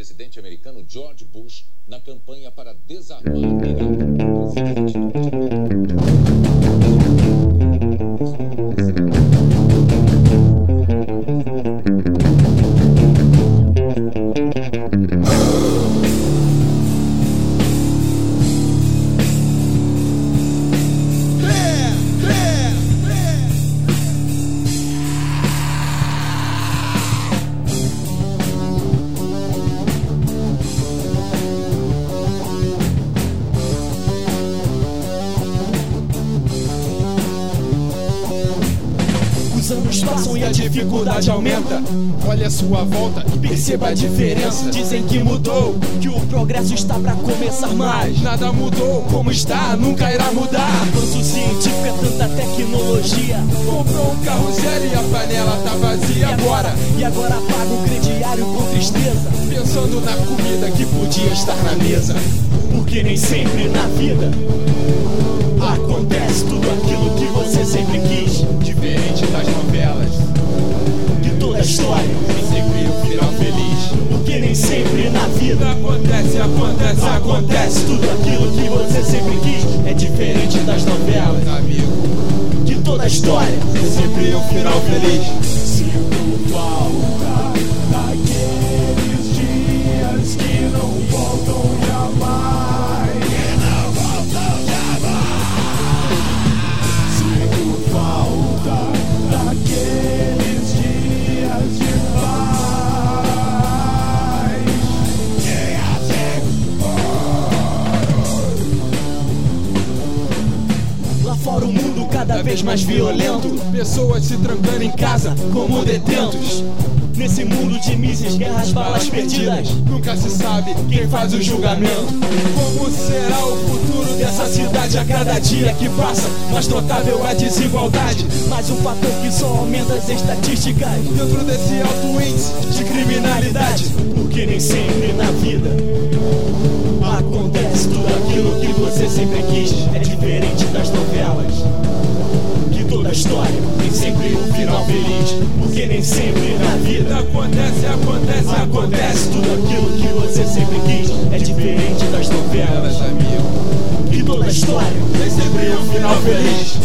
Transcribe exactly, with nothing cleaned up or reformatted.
presidente americano George Bush na campanha para desarmar o Iraque. O presidente Os anos passam e a dificuldade aumenta. Olha a sua volta e perceba a diferença. Dizem que mudou, que o progresso está pra começar mais. Nada mudou, como está, nunca irá mudar. Avanço científico é tanta tecnologia. Comprou um carro zero e a panela tá vazia. E agora? E agora paga o crediário com tristeza, pensando na comida que podia estar na mesa. Porque nem sempre na vida acontece tudo aquilo que você sempre quis. Diferente das novelas, de toda a história, tem sempre um final feliz. Porque nem sempre na vida acontece, acontece, acontece tudo aquilo que você sempre quis. É diferente das novelas, amigo, de toda a história, tem sempre um final feliz. Sinto falta daqueles dias que não voltam jamais. Que não voltam jamais. Sinto falta daqueles dias de paz. Lá fora o mundo cada vez mais violento. Pessoas se trancando Em casa como detentos. Nesse mundo de mísseis, guerras, balas perdidas, nunca se sabe quem faz o julgamento. Como será o futuro Dessa cidade a cada dia que passa, mais notável a desigualdade. Mais um fator que só aumenta as estatísticas dentro desse alto índice de criminalidade. Porque nem sempre na vida acontece tudo aquilo que você sempre quis. É diferente das novelas, de toda a história, tem sempre um final feliz. Porque nem sempre na vida acontece, acontece, acontece tudo aquilo que você sempre quis. É diferente das novelas, amigo, de toda a história, tem sempre um final feliz.